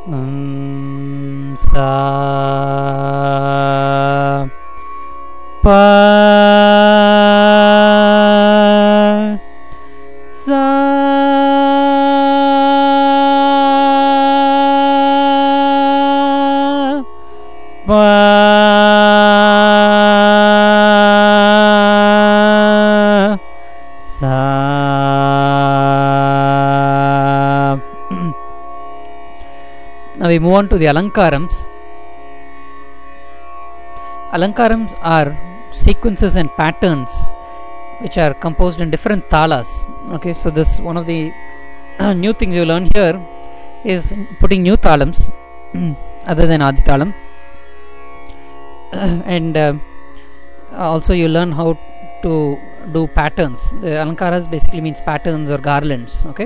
Sa pa sa pa sa. Now we move on to the Alankarams. Alankarams are sequences and patterns which are composed in different talas. Okay, so this one of the new things you learn here is putting new talams other than Adi talam, and also you learn how to do patterns. The Alankaras basically means patterns or garlands. Okay,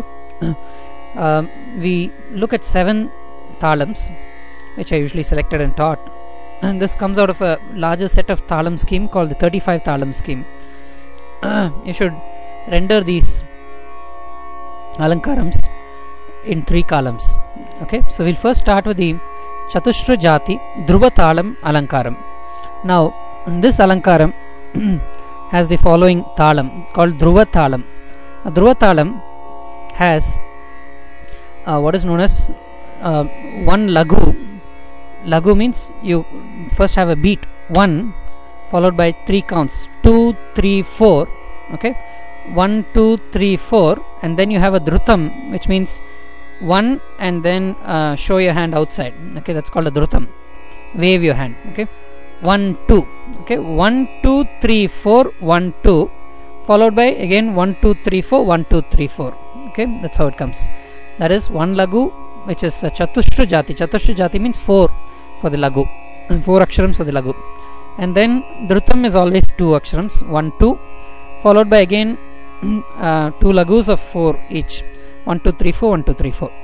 we look at 7 talams which I usually selected and taught, and this comes out of a larger set of talam scheme called the 35 talam scheme. You should render these Alankarams in 3 columns. Okay, so we'll first start with the Chatushra Jati Dhruva Talam Alankaram. Now this Alankaram has the following talam called Dhruva Talam. Dhruva Talam has what is known as one lagu. Lagu means you first have a beat 1 followed by 3 counts 2, 3, 4. Okay, 1, 2, 3, 4, and then you have a dhrutam, which means 1 and then show your hand outside. Okay, that's called a dhrutam. Wave your hand. Okay, 1, 2. Okay, 1, 2, 3, 4, 1, 2, followed by again 1, 2, 3, 4, 1, 2, 3, 4. Okay, that's how it comes. That is one lagu, which is Chatushra Jati. Chatushra Jati means 4 for the lagu, 4 aksharams for the lagu, and then dhrutam is always 2 aksharams, 1, 2, followed by again 2 lagus of 4 each, 1, 2, 3, 4, 1, 2, 3, 4.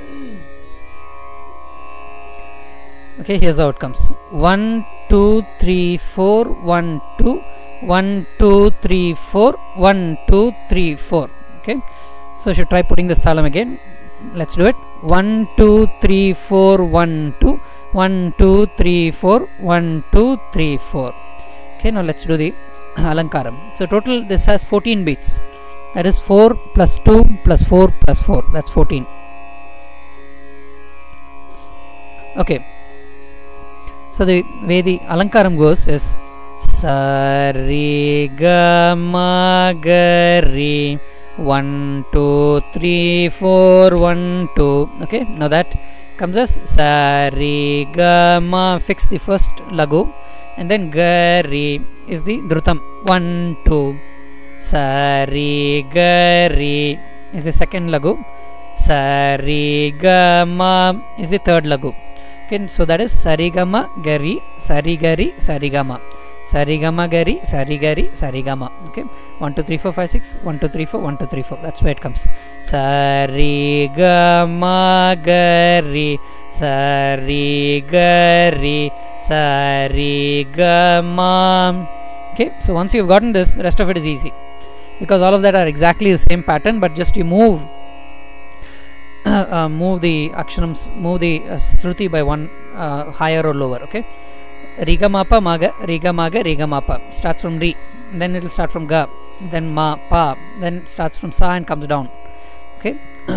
Okay, here's how it comes: 1, 2, 3, 4, 1, 2, 1, 2, 3, 4, 1, 2, 3, 4. Okay, so you should try putting this talam again. Let's do it. 1, 2, 3, 4, 1, 2, 1, 2, 3, 4, 1, 2, 3, 4. Okay, now let's do the Alankaram. So total this has 14 beats. That is 4 plus 2 plus 4 plus 4. That's 14. Okay. So the way the Alankaram goes is Sa Re Ga Ma Ga Re 1, 2, 3, 4, 1, 2. Okay, now that comes as Sa Re Ga Ma. Fix the first lagu, and then Ga Re is the dhrutam. 1, 2. Sa Re Ga Re is the second lagu. Sa Re Ga Ma is the third lagu. Okay, so that is Sa Re Ga Ma Ga Re, Sa Re Ga Re, Sa Re Ga Ma. Sa Re Ga Ma Ga Re, Sa Re Ga Re, Sa Re Ga Ma. Okay, 1, 2, 3, 4, 5, 6, 1, 2, 3, 4, 1, 2, 3, 4. That's where it comes. Sa Re Ga Ma Ga Re, Sa Re Ga Re, Sa Re Ga Ma. Okay, so once you've gotten this, the rest of it is easy, because all of that are exactly the same pattern, but just you move the aksharams, move the shruti by one higher or lower. Okay, Riga Mapa Maga, Riga Maga, Riga Mapa starts from Re, then it will start from Ga, then Ma Pa, then starts from Sa and comes down. Okay,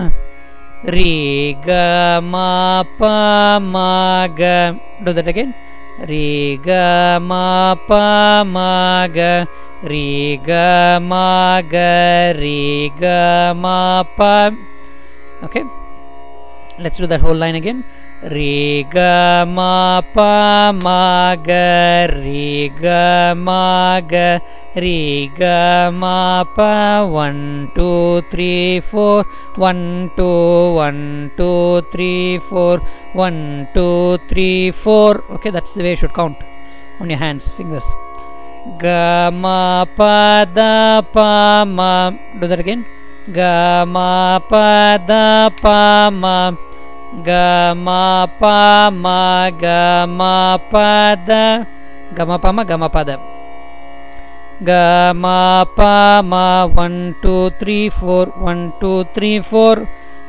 Riga Mapa Maga. Do that again. Riga Mapa Maga, Riga Maga, Riga Mapa. Okay, let's do that whole line again. Riga Mapa Maga, Riga Maga, Riga Mapa. 1, 2, 3, 4, 1, 2, 1, 2, 3, 4, 1, 2, 3, 4. Okay, that's the way you should count on your hands, fingers. Ga Ma Pa Da Pa Ma. Do that again. Ga Ma Pa Da Pa Ma, Ga Ma Pa Ma, Ga Ma Pa Da, Ga Ma Pa Ma, Ga Ma Pa Da, Ga Ma Pa Ma. 1, 2, 3, 4, 1, 2, 3, 4.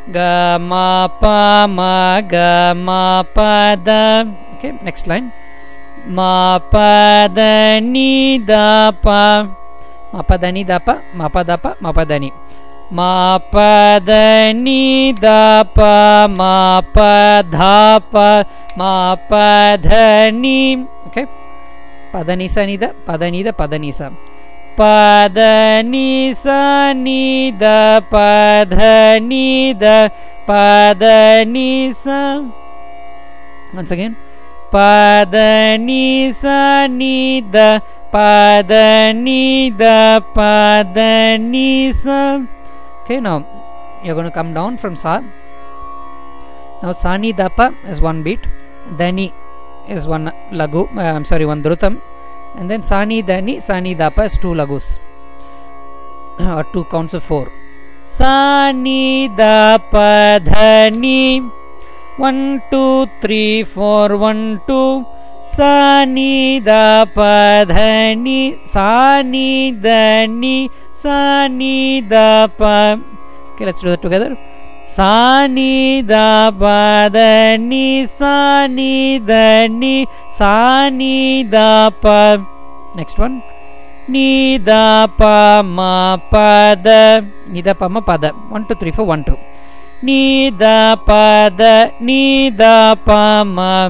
ga ma pa ma ga ma pa da. Okay, next line. Ma pa da ni da pa. Ma pa da ni da pa. Ma pa da pa. Ma pa da ni. Ma pa da ni da pa. Ma pa dha pa. Ma pa dha ni. Okay. Pa da ni sa ni da. Pa da ni da. Pa da ni sa. Pa da ni sa ni da. Pa dha ni da. Pa da ni sa. Once again. Pa da ni sa ni da. Pa da ni da. Pa da ni sa. Okay, now you're going to come down from sa. Now sa ni da pa is one beat. Dani is one lagu. One drutam. And then sa ni da pa is two lagus. Or two counts of 4. Sa ni da pa dha ni. 1 2 3 4 1 2. Sa ni da pa dha ni. Sa ni da ni. Sa ni da pa. Okay, let's do that together. Sa ni da pa da ni. Sa ni da ni. Sa ni da pa. Next one. Ni da pa ma pa da. Ni da pa ma pa da. 1 2 3 4 1 2. Ni da pa da. Ni da pa ma.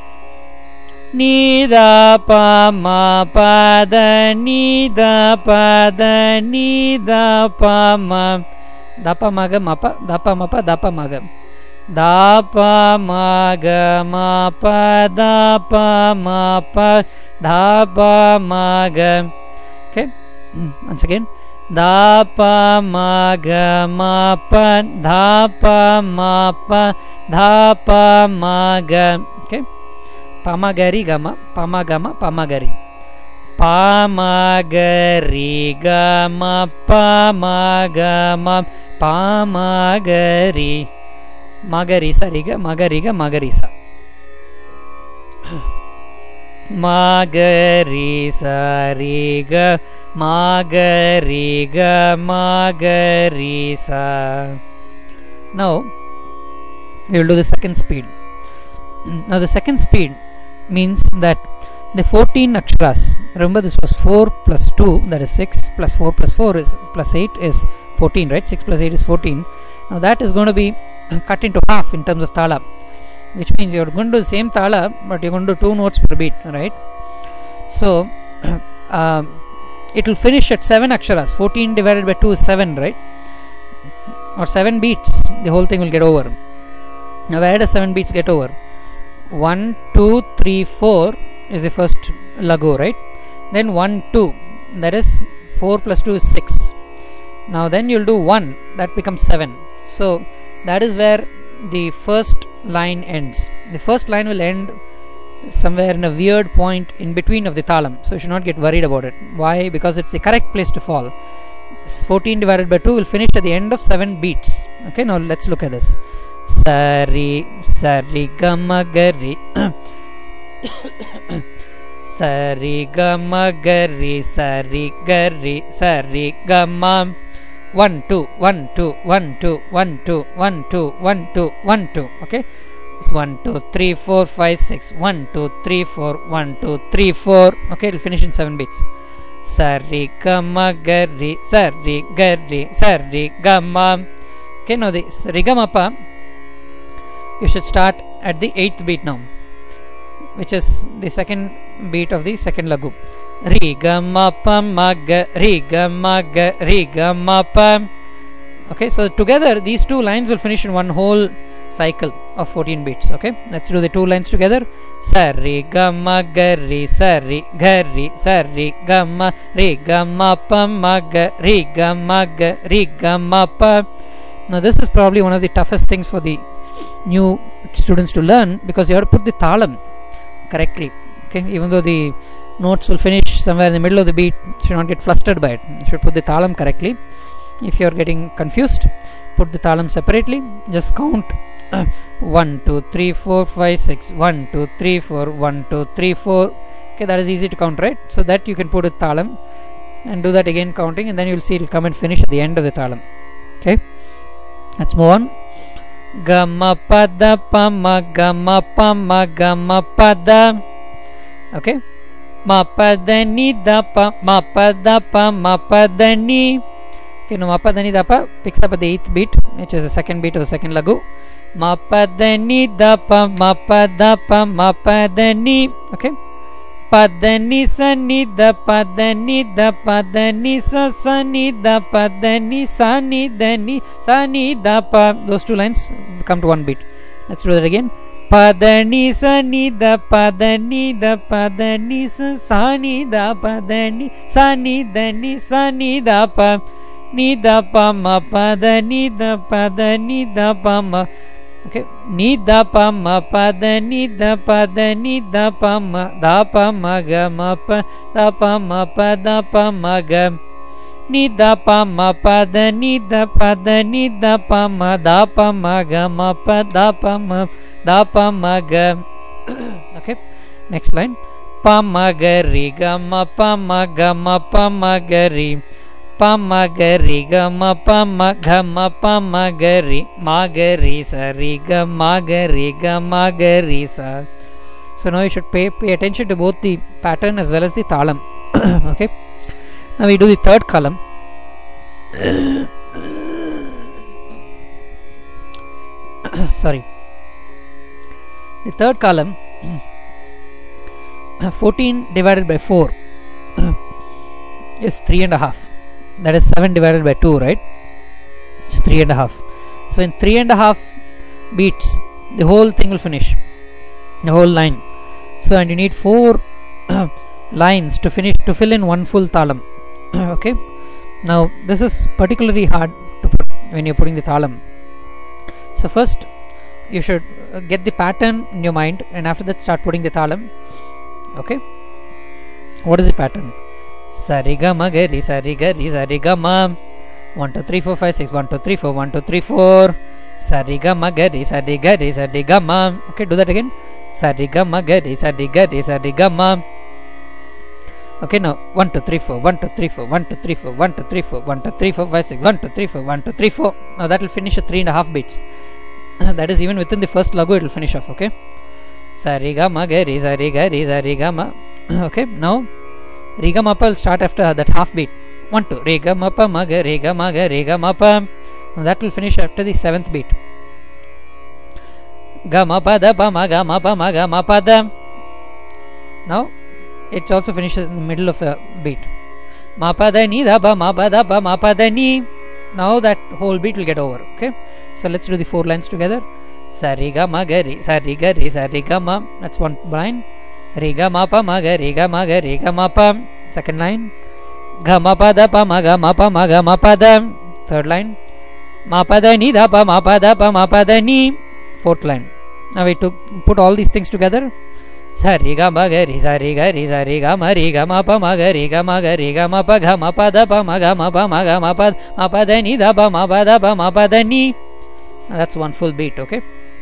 Ni da pa ma pa da. Ni da pa da. Ni da pa ma. Da pa ma ga ma pa. Da pa ma pa. Da pa ma ga. Da pa ma ga ma pa. Da pa ma pa. Da pa ma ga. Okay, once again. Da pa ma ga ma pa. Da pa ma pa. Da pa ma ga. Okay. Pamagari gama, pamagama, pamagari. Pamagari gama, pamagama, pamagari. Magarisa riga, magariga, magarisa. Magarisa riga, magariga, magarisa. Now we will do the second speed. Now the second speed means that the 14 aksharas, remember this was 4 plus 2, that is 6, plus 4 plus 4 is plus 8 is 14, right? 6 plus 8 is 14. Now that is going to be cut into half in terms of tala, which means you're going to do the same tala, but you're going to do 2 notes per beat, right? So it will finish at 7 aksharas. 14 divided by 2 is 7, right? Or 7 beats, the whole thing will get over. Now where does 7 beats get over? 1 2 3 4 is the first lagu, right? Then 1 2, that is 4 plus 2 is 6. Now then you'll do 1, that becomes 7. So that is where the first line ends. The first line will end somewhere in a weird point in between of the talam, so you should not get worried about it. Why? Because it's the correct place to fall. 14 divided by 2 will finish at the end of 7 beats. Okay, now let's look at this. Sari sari gama gari. Sari gama gari sari gari sari gama. 1 2 1 2 1 2 1 2 1 2 1 2 1 2. Okay, it's 1 2 3 4 5 6 1 2 3 4 1 2 3 4. Okay, it'll finish in 7 beats. Sari gama gari sari gari sari gama. Okay, now the Rigamapa you should start at the 8th beat now, which is the second beat of the second lagu. Rigamapa maga rigamapa rigamapa. Okay, so together these two lines will finish in one whole cycle of 14 beats. Okay, let's do the two lines together. Sari gamma gari sari gari sari gamma rigamapa maga rigamapa rigamapa. Now this is probably one of the toughest things for the new students to learn, because you have to put the talam correctly. Okay, even though the notes will finish somewhere in the middle of the beat, you should not get flustered by it. You should put the talam correctly. If you are getting confused, put the talam separately. Just count 1 2 3 4 5 6 1 2 3 4 1 2 3 4. Okay, that is easy to count, right? So that you can put a talam and do that again counting, and then you will see it will come and finish at the end of the talam. Okay, let's move on. Gama pada pama gama pama gama pada. Okay. Ma pada ni da pa ma pada pa ma pada ni. Okay, now ma pada ni da pa picks up at the 8th beat, which is the second beat of the second lagu. Ma pada ni da pa ma pada pa ma pada ni. Okay. Pada ni sa ni da pada ni da pada ni sa ni da pada ni sa ni da ni sa ni da pa. Those two lines come to one beat. Let's do that again. Pada ni sa ni da pada ni da pada ni sa ni da pada ni sa ni da ni sa ni da pa ni da pa ma pada ni da pada ni da pa ma. Okay, ni da pa ma pada ni da pada ni da pa ma ga ma pa da pa ma pa da pa ma ga ni da pa ma pada ni da pada ni da pa ma ga ma pa da pa ma ga. Okay, next line. Pa ma ga ri ga ma pa ma ga ma ri. Pa ma ga ri ga ma pa ma ga ma ga ri sa ri ga ma ga ri sa. So now you should pay attention to both the pattern as well as the talam. Okay, now we do the third column. Sorry, the third column. 14 divided by 4 is 3.5. That is 7 divided by 2, right? It's 3.5. So in 3.5 beats, the whole thing will finish, the whole line. So and you need 4 lines to fill in one full talam. Okay. Now this is particularly hard to put when you're putting the talam. So first you should get the pattern in your mind, and after that start putting the talam. Okay. What is the pattern? Sari ga ma ga ri sari ga ma 1 2 3 4 5 6 1 2 3 4 1 2 3 4 sari ga ma ga ri sari ga ma. Okay, do that again. Sari ga ma ga ri sari ga ma. Okay, now 1 2 3 4 1 2 3 4 1 2 3 4 1 2 3 4 1 2 3 4 5 6 1 2 3 4 1 2 3 4. Now that will finish at 3.5 beats. That is even within the first lagu it will finish off. Okay, sari ga ma ga ri sari ga ma. Okay, now re ga ma pa will start after that half beat. 1 2 re ga ma pa ma ga re ga ma pa. Now that will finish after the 7th beat. Ga ma pa da pa ma ga ma pa da. Now it also finishes in the middle of the beat. Ma pa da ni da pa ma pa da pa ma pa da ni. Now that whole beat will get over. Okay, so let's do the 4 lines together. Sari ga ma ga ri sari ga ma. That's one line. Re ga ma pa ma ga re ga ma pa. Second line. Ga ma pa da pa ma ga ma pa da. Third line. Ma pa da ni da pa ma pa da ni. Fourth line. Now we put all these things together. Sari ga ma ga ri sari ga ma pa ma ga re ga ma pa ga ma pa da pa ma ga ma pa da ni da pa ma pa da ni. That's one full beat. Okay.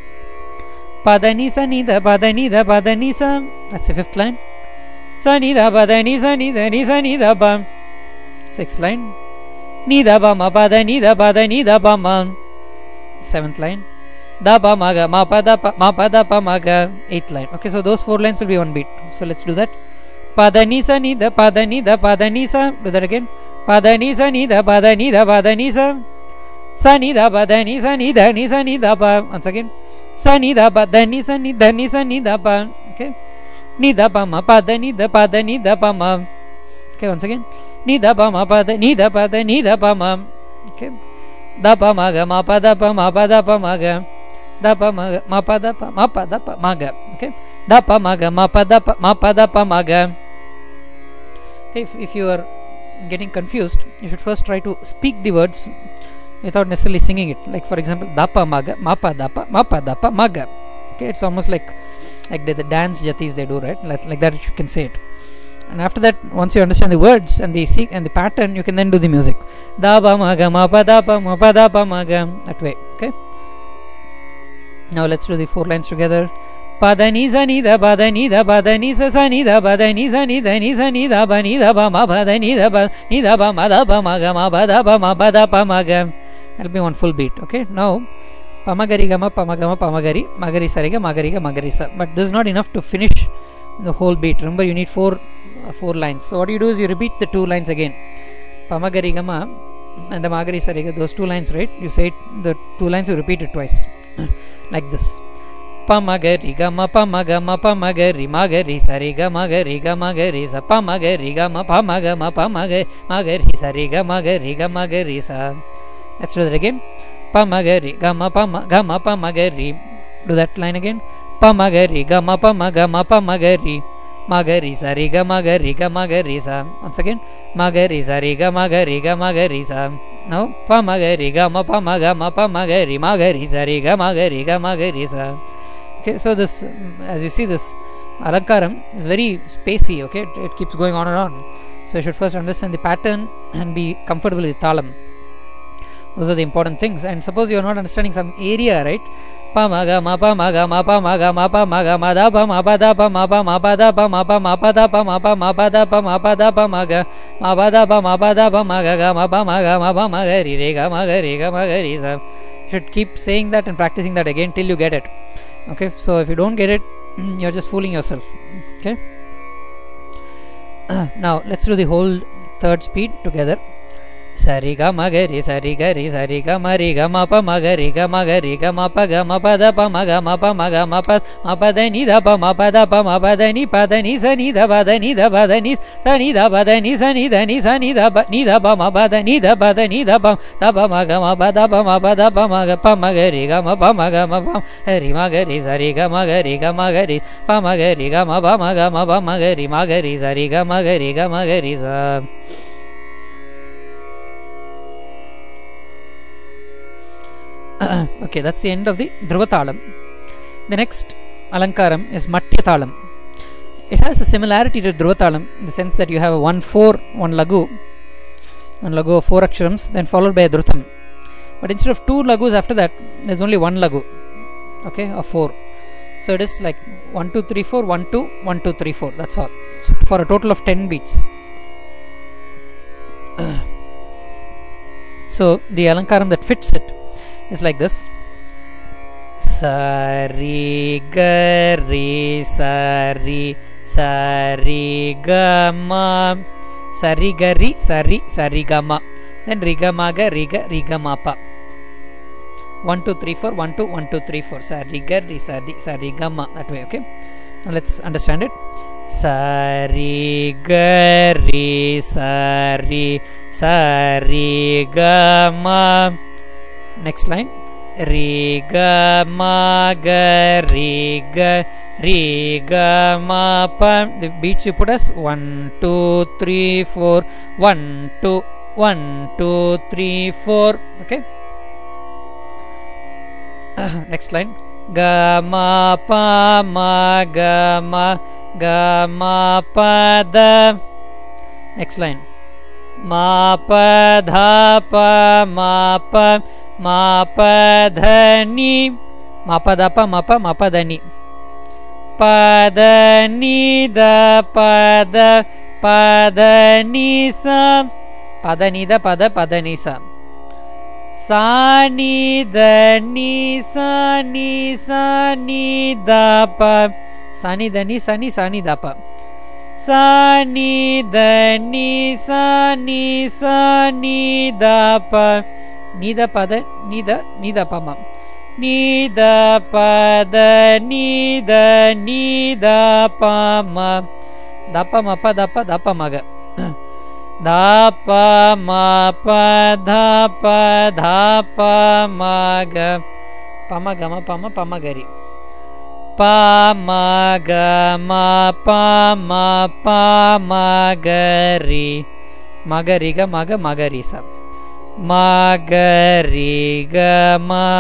Pa da ni sa ni da pa da ni sa. That's the 5th line. Sa ni da pa da ni sa ni da pa. 6th line. Ni da pa ma pa da ni da pa ma. 7th line. Da pa ma ga ma pa da pa ma ga. 8th line. Okay, so those 4 lines will be one beat. So let's do that. Pa da ni sa ni da pa da ni sa. Do that again. Pa da ni sa ni da pa da ni sa. Sa ni da pa da ni da pa. Once again. Sa ni da pa da ni da pa. Okay. Ni da pa ma pa da ni da pa ma. Okay, once again. Ni da pa ma pa da ni da pa ma. Okay. Da pa ma ga ma pa da pa ma ga. Da pa ma ga ma pa da pa ma ga. Okay. Da pa ma ga ma pa da pa ma ga. Okay, if you are getting confused, you should first try to speak the words without necessarily singing it. Like for example, da pa ma ga ma pa da pa ma ga. Okay, it's almost like the dance jatis they do, right? Like that you can say it. And after that, once you understand the words and the pattern, you can then do the music. Da pa ma ga ma pa da pa ma ga. That way. Okay. Now let's do the 4 lines together. Pa da ni sa ni da pa da ni sa ni da pa da ni sa ni da pa ma pa da ni da pa ma da pa ma ga ma pa da pa ma ga. That'll be one full beat. Okay. Now Pamagarigama, pamagama, pamagari, magari sariga, magariga, magarisa. But this is not enough to finish the whole beat. Remember, you need four lines. So what you do is you repeat the 2 lines again. Pamagarigama and the magari sariga, those 2 lines, right? You say it, the 2 lines you repeat it twice, like this. Pamagarigama, pamagama, pamagari, magari sariga, magariga, magarisa. Pamagarigama, pamagama, magari sariga, magariga, magarisa. Let's do that again. Pamagari, gama, pamagari. Do that line again. Pamagari, gama, pamagari. Magari, sariga, magariga, magarisa. Once again. Magari, sariga, magariga, magarisa. Now, pamagari, gama, pamagari, magari, sariga, magariga, magarisa. Okay, so this, as you see, this alankaram is very spacey. Okay, it keeps going on and on. So you should first understand the pattern and be comfortable with talam. Those are the important things. And suppose you are not understanding some area, right? Pamagama, pamagama, pamagama, pamagama, dapa, mapadapa, mapadapa, mapadapa, mapadapa, mapadapa, magari, rega, magarisa. You should keep saying that and practicing that again till you get it. Okay, so if you don't get it, you're just fooling yourself. Okay. Now let's do the whole third speed together. Sariga magari sarigari sariga mariga mapa magariga magariga mapaga mapadapa maga mapadani dapa mapadapa mapadani padani sani dabadani dabadani sani dabadani sani dani sani daba mapadani dabadani daba maga mapadapa magapa magariga mapa maga heri magari sariga magariga magari pamagariga mapa maga magari sariga magariga magarisa. Okay, that's the end of the Dhruvatalam. The next Alankaram is Mathyatalam. It has a similarity to Dhruvatalam in the sense that you have a 1-4, one lagu of 4 aksharams, then followed by a Dhrutam. But instead of 2 lagus after that, there's only 1 lagu, okay, of 4. So it is like 1, 2, 3, 4, 1, 2, 1, 2, 3, 4. That's all. So for a total of 10 beats. So the Alankaram that fits it is like this. Sari gari sari sari gama sari gari sari gama, then rigamaga rigamapa. 1 2 3 4 1 2 1 2 3 4 sari gari sari gama, that way. Okay, now let's understand it. Sari gari sari gama. Next line. Riga maga riga mapa. The beats you put as 1 2 3 4 1 2 1 2 3 4. Okay. Next line. Ga ma pa ma ga ma pa da. Next line. Ma pa dha pa ma pa dhani ma pa da pa ma pa dhani pa dhani da pa dhani sa pa dhani da pa dhani sa sa ni dhani sa ni da pa sa ni dhani sa ni da pa sa ni dhani sa ni da pa ni da pa da ni da pa ma ni da pa da ni da pa ma da pa ma pa ma ga da pa ma pa dha pa ma ga pa ma ga ma gari pa ma ga ma pa ma gari magariga magari sa magariga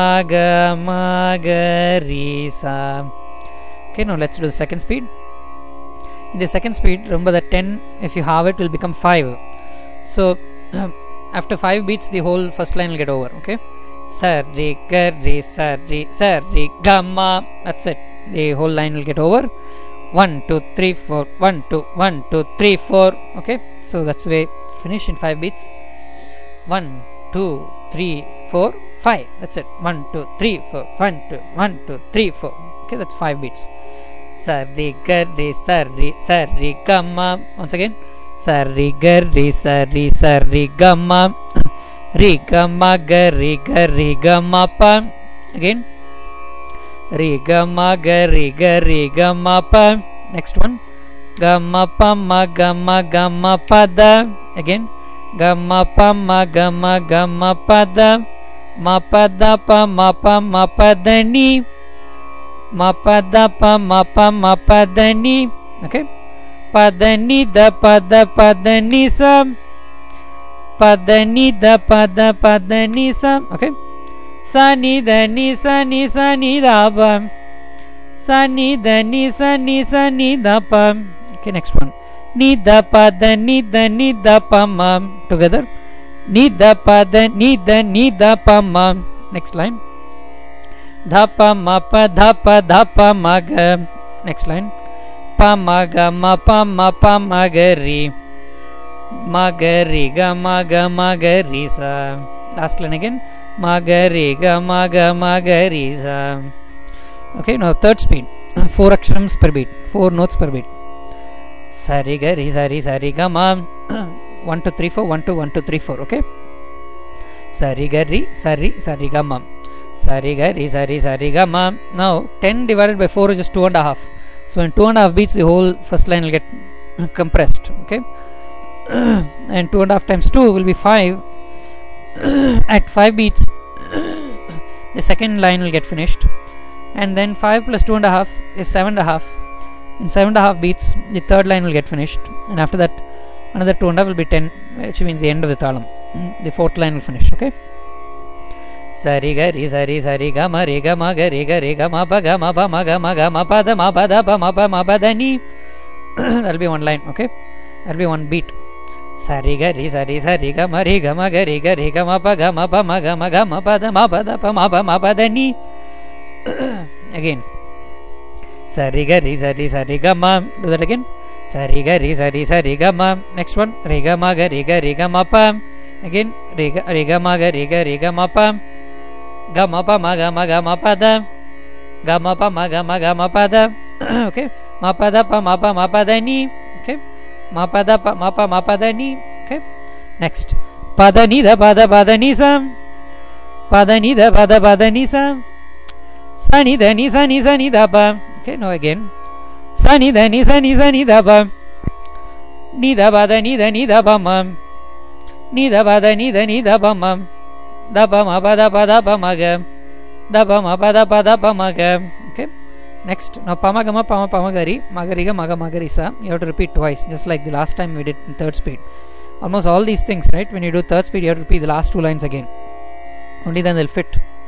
magari sa. Okay, now let's do the second speed. In the second speed, remember that 10, if you have it, will become 5. So after 5 beats, the whole first line will get over. Okay, sari gari sari gama. That's it. The whole line will get over. 1 2 3 4 1 2 1 2 3 4. Okay, so that's the way finish in 5 beats. 1 2 3 4 5. That's it. 1 2 3 4. 1 2 1 2 3 4. Okay, that's 5 beats. Sari gari sari sari gamma. Once again, sari gari sari sari gamma. Re gamma gari gari gamma pa. Again, re gamma gari gari gamma pa. Next one, gamma pa ma gamma gamma pada. Again, gamma pa ma gamma gamma pada. Ma pada pa ma pada ni. Ma pada pa ma pada ni. Okay, pada ni da pada ni sa. Pada ni da pada ni sa. Okay, sa ni da ni da pa. Sa ni da ni da pa. Okay, next one, ni da pa ma. Together, ni da pa ma. Next line, dha pa ma pa ma ga. Next line, pa ma ga ma ga ri. Ma ga ri ga ma ga ri sa. Last line again, ma ga ri ga ma ga ri sa. Okay, now third speed, 4 aksharams per beat, 4 notes per beat. Sari ga ri sari ga ma. 1 2 3 4 1 2 1 2 3 4. Okay, sari ga ri sari ga ma. Sari ga ri sari ga ma. Now 10 divided by 4 is just 2.5. So in 2.5 beats the whole first line will get compressed. Okay, and 2.5 times 2 will be 5. At 5 beats the second line will get finished, and then 5 plus 2.5 is 7.5. In 7.5 beats the third line will get finished, and after that another 2.5 will be 10, which means the end of the talam. The fourth line will finish. Okay, sari ga ri sari ga ma ga re ga ma pa pa da ma pa da ni. That'll be one line. Okay, that'll be one beat. Sari ga ri sari ga ma ga re ga ma pa pa da ma pa da ni. Again, sari ga ri sari ga ma. Do that again. Sari ga ri sari ga ma. Next one, re ga ma pa. Again, re ga ma pa. Ga ma pa da. Ga ma pa da. Okay, ma pa da ni. Okay, ma pa da ni. Okay, next, pa da ni ni sa. Pa da ni ni sa. Sa ni da pa. Okay, now again, sa ni da pa. Ni da pa ma. Ni da pa ma. Da pa ma ma ga. Da pa ma ga. Okay, next, now pa ma ga ri ga ma ga ri sa. You have to repeat twice, just like the last time we did in third speed. Almost all these things, right? When you do third speed, you have to repeat the last 2 lines again. Only then they'll fit.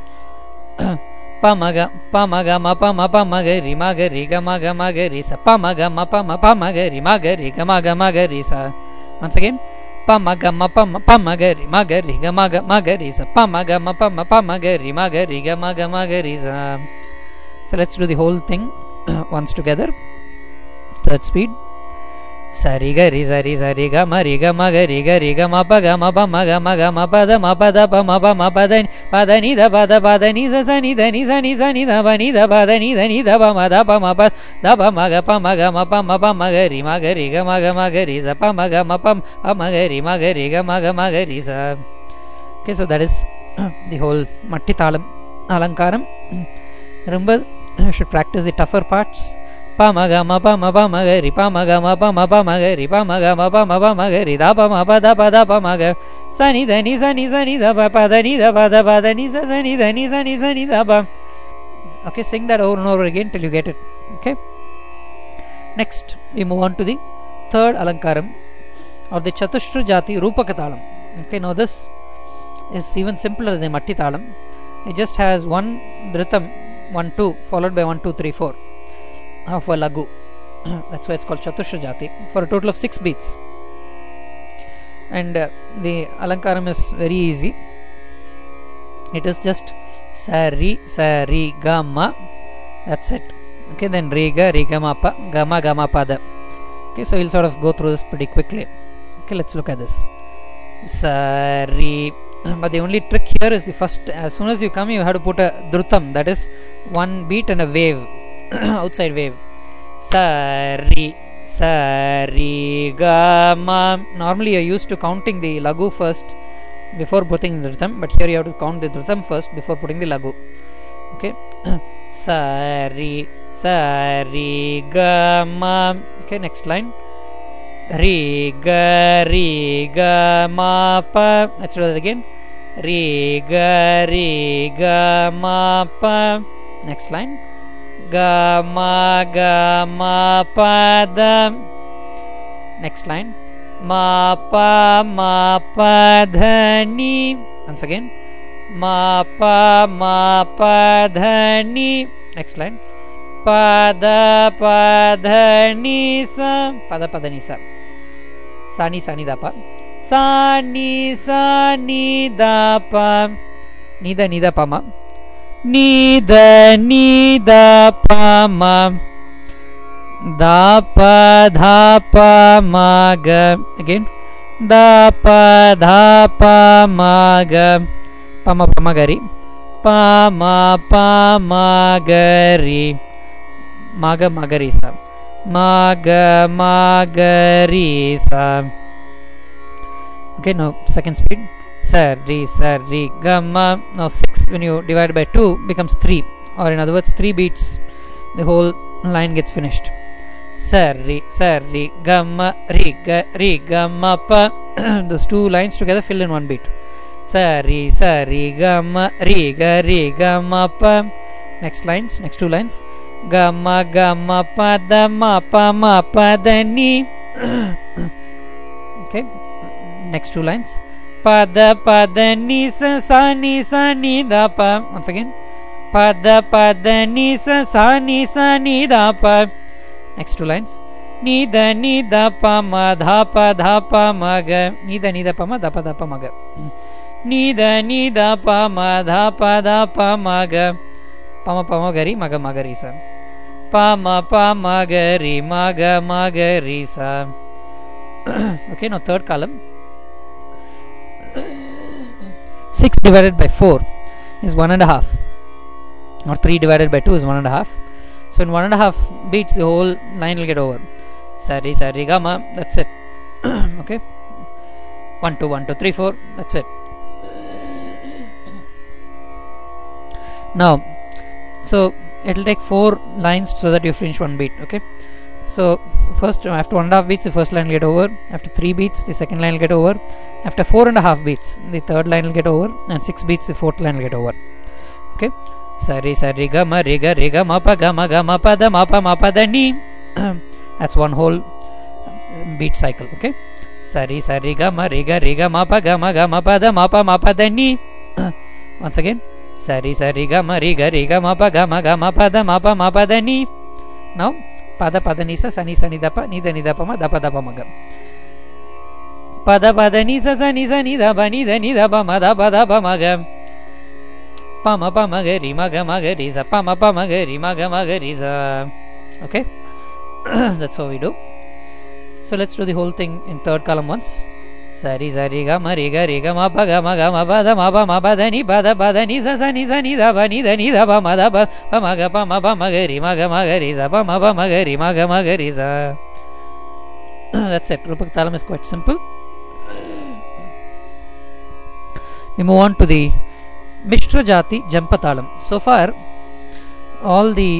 Pa ma ga ma ga ri ga ma ga ri sa. Pa ma ga ri ga ma ga ri sa. Once again, pa ma ga ri ga ma ga ri sa. Pa ma ga ri ga ma ga ri sa. So let's do the whole thing once together. Third speed. Sari ga ri sari ga ma ma pa da pa da ni sa sa ni da pa ma pa ma ga ri ga ri sa. Pa ma ga ri sa. Okay, so that is the whole matti talam alankaram. Remember, you should practice the tougher parts. Pa ma ga ri pa ma ga ri pa ma ga ri da pa ma ga. Sa ni da pa da ni sa sa ni da pa. Okay, sing that over and over again till you get it. Okay, next we move on to the third alankaram, or the Chatushra Jati Rupaka Talam. Okay, now this is even simpler than Matti Talam. It just has one dhritam, 1 2 followed by 1 2 3 4 of a lagu. That's why it's called Chatushra Jati, for a total of 6 beats. And the alankaram is very easy. It is just sari sari gamma. That's it. Okay, then re ga ma pa pa da. Okay, so we'll sort of go through this pretty quickly. Okay, let's look at this. Sari but the only trick here is the first, as soon as you come, you have to put a drutam, that is one beat and a wave, outside wave. Sari, sari, ga, ma. Normally you are used to counting the lagu first before putting the drutam, but here you have to count the drutam first before putting the lagu. Okay. Sari, sari, ga, ma. Okay, next line. Re, ga, ma, pa. Let's do that again. Re, ga, ma, pa. Next line. Ga, ma, pa, da. Next line. Ma, pa, dha, ni. Once again. Ma, pa, dha, ni. Next line. Pada, dha, ni, sa. Pada, ni, sa. Sa, ni, da, pa. Sa, ni, da, pa. Ni, da, pa, ma. Ni, da, pa, ma. Da, pa, dha, pa, ma, ga. Again. Da, pa, dha, pa, ma, ga. Pa, ma, ga, ri. Pa, ma, ga, ri. Maga, ri, sa. Maga, ri, sa. Okay, now second speed. Sa, ri, ga, ma. Now 6 when you divide by 2 becomes 3, or in other words 3 beats, the whole line gets finished. Sa, ri, ga, ma, ri, ga, ma, pa. Those two lines together fill in one beat. Sa, ri, ga, ma, ri, ga, ma, pa. Next lines, next two lines. Ga, ma, pa, da, ma, pa, da, ni. Okay, next two lines. Pa, da, ni, sa, ni, da, pa. Once again. Pa, da, ni, sa, ni, da, pa. Next two lines. Ni, da, pa, ma, dha, pa, ma, ga. Ni, da, pa, ma, dha, pa, ma, ga. Ni, da, pa, ma, dha, pa, ma, ga. Pa, ma, ga, ri, ma, ga, ri, sa. Pa, ma, ga, ri, ma, ga, ri, sa. Okay, now third column. 6 divided by 4 is 1.5, or 3 divided by 2 is 1.5. So in 1.5 beats, the whole line will get over. Sari, ga, ma. That's it. Okay. 1, 2, 1, 2, 3, 4. That's it. Now, so it will take 4 lines so that you finish one beat. Okay. So first, after 1.5 beats, the first line will get over. After 3 beats, the second line will get over. After 4.5 beats, the third line will get over, and 6 beats, the fourth line will get over. Okay. Sari, ga, ma, pa, ga, ma, pa, da, ma, pa, da, ni. That's one whole beat cycle. Okay. Sari, ga, ma, pa, ga, ma, pa, da, ma, pa, da, ni. Once again. Sari, ga, ma, pa, ga, ma, pa, da, ma, pa, da, ni. Now, pada, ni, sa, ni, da, pa, ni, da, pa, ma, da, pa, ma, ga. Pada, ni, sa, ni, da, pa, ni, da, pa, ma, da, pa, ma, ga. Pa, ma, ga, ri, ma, ga, ri, sa. Pa, ma, ga, ri, ma, ga, ri, sa. Okay. That's how we do. So let's do the whole thing in third column once. Sari, ga, ma, pa, ga, ma, da, ma, pa, da, ni, sa, ni, da, pa, ni, da, pa, ma, da, pa, ma, ga, ri, ma, ga, ri, sa. Pa, ma, ga, ri, ma, ga, ri, sa. That's it. Rupak Talam is quite simple. We move on to the Mishra Jati Jampa Talam. So far, all the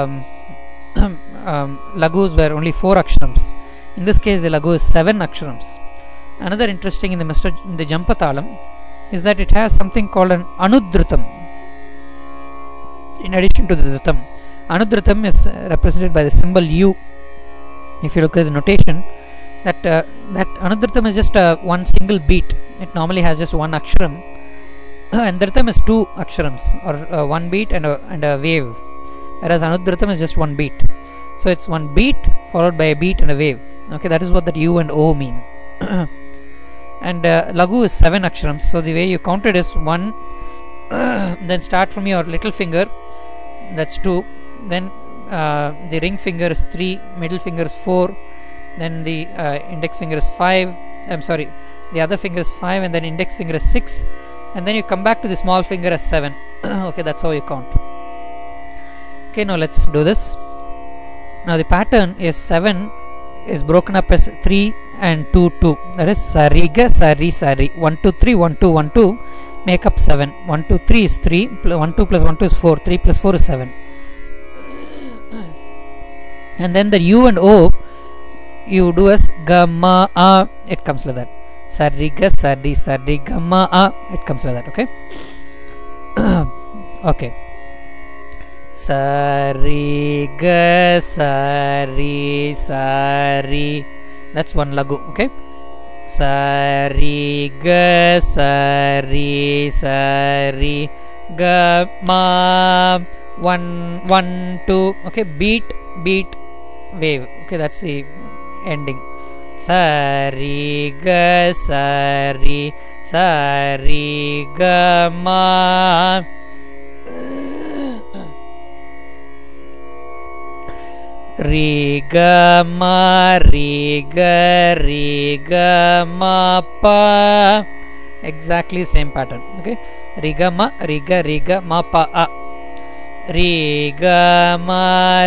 lagus were only 4 aksharams. In this case, the lagu is 7 aksharams. Another interesting in the Jampa Talam is that it has something called an Anudrutam. In addition to the Drutam, Anudrutam is represented by the symbol U. If you look at the notation, that Anudrutam is just one single beat. It normally has just one aksharam, and Drutam is 2 aksharams, or one beat and a wave, whereas Anudrutam is just one beat. So it's one beat followed by a beat and a wave. Okay, that is what that U and O mean. And lagu is 7 aksharams. So the way you count it is 1, then start from your little finger, that's 2, then the ring finger is 3, middle finger is 4, then the index finger is 5, the other finger is 5, and then index finger is 6, and then you come back to the small finger as 7. Okay, that's how you count. Okay, now let's do this. Now the pattern is 7 is broken up as 3 and 2 2. That is sari ga sari sari. 1 2 3 1 2 1 2 make up 7. 1 2 3 is 3. 1 2 plus 1 2 is 4. 3 plus 4 is 7. And then the U and O you do as gamma a. It comes like that. Sari ga sari sari gamma a. It comes like that. Okay. Okay. Sari ga sari sari. That's one lagu. Okay. Sari ga sari sari gamma 1 1 2. Okay. Beat wave. Okay, that's the ending. Sari ga sari sari gamma ri gamma pa. Exactly same pattern. Okay, ri gamma ma pa a. Ri gamma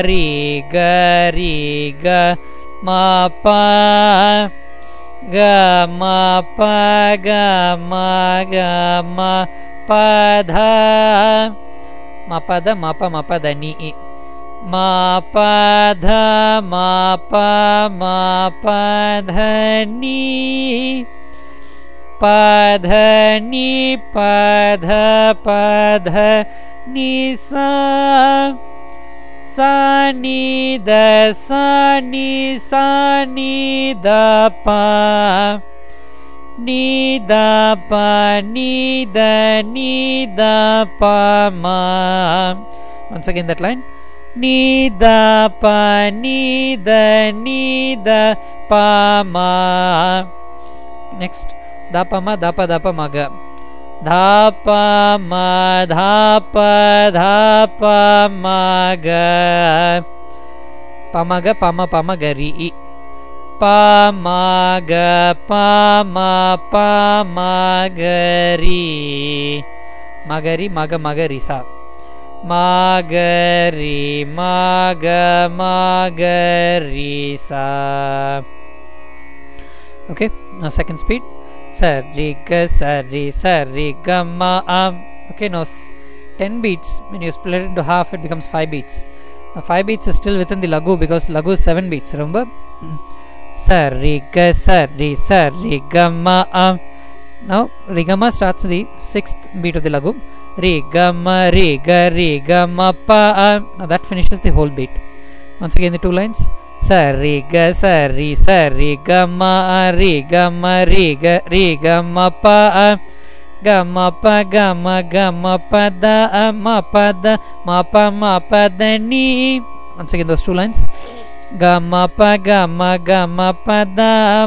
ma pa gamma pa dha ma pa da ni ma pa dha ma pa dha ni pa dha ni sa ni da pa ni da pa ma. Once again that line. Ni da pa ma. Next da pa ma ga. Dha pa ma ga. Pa ma ga ri. Pa ma ga ri. Maga ri sa. Magari sa. Okay, now second speed. Sari gamma a. Okay, now 10 beats. When you split it into half, it becomes 5 beats. Now 5 beats is still within the lagu because lagu is 7 beats. Remember? Sari gamma a. Now Rigama starts the 6th beat of the lagu. Rigama pa. Now that finishes the whole beat. Once again the two lines. Sari gamma rigama pa. Gamma pa da ma pa da ni. Once again those two lines. Gamma pa da ma pa da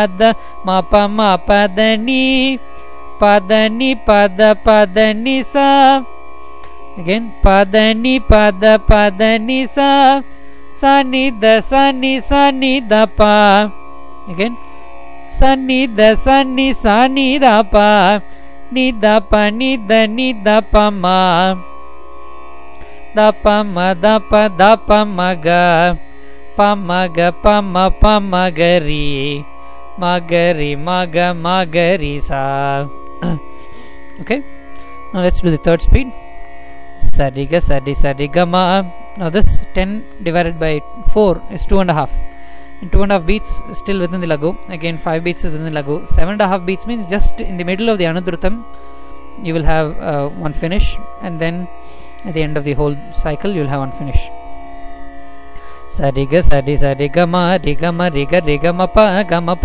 ni. Pada ni sa. Again pada ni sa. Sa ni da pa. Again sa ni da pa. Ni da pa ma. Da pa ma ga. Pa ma ga ri. Magari sa. Okay, now let's do the third speed. Sari gamma. Now this 10 divided by 4 is 2.5. And 2.5 beats is still within the lagu. Again 5 beats is within the lagu. 7.5 beats means just in the middle of the Anudrutam you will have one finish, and then at the end of the whole cycle you will have one finish. Sari gamma pa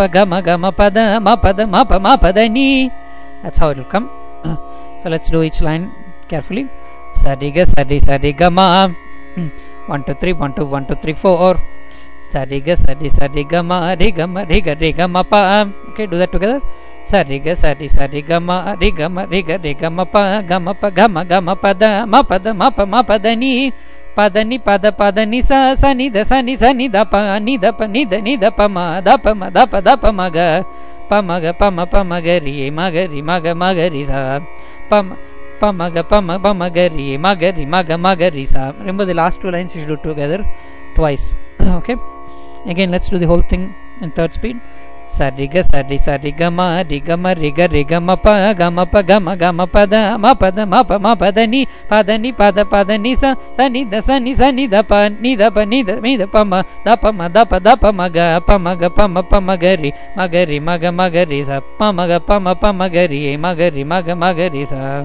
pa da ni. That's how it will come. So let's do each line carefully. Sari gamma 1 2 3 1 2 1 2 3 4. Sari gamma rigama pa. Okay, do that together. Sari gamma rigama pa gamma pa da ma pa da ni. Pada ni sa ni da pa ni da pa ma da pa ma ga Pamaga pama pamagari magari maga magari sa pamaga pamagari magari maga magari sa. Remember the last two lines you should do together twice. Okay, again let's do the whole thing in third speed. Sariga sari sari gama rigama riga rigama pa gama pada ma pada ni pada ni sa ni da pa ni da pa ma da pa maga magari magari sa maga magari maga magari sa.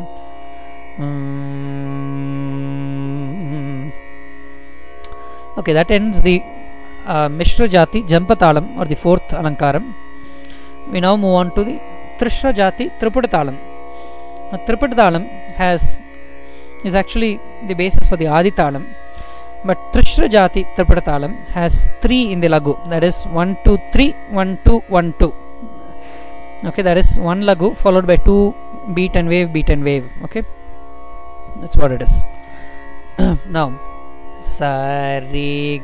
Okay, that ends the Mishra Jati Jampatalam, or the fourth Alankaram. We now move on to the Trishra Jati Triputatalam. Now, Triputatalam is actually the basis for the Aditalam, but Trishra Jati Triputatalam has 3 in the Lagu, that is 1 2 3 1 2 1 2. Okay, that is 1 Lagu followed by 2 beat and wave. Okay, that's what it is. Now Sari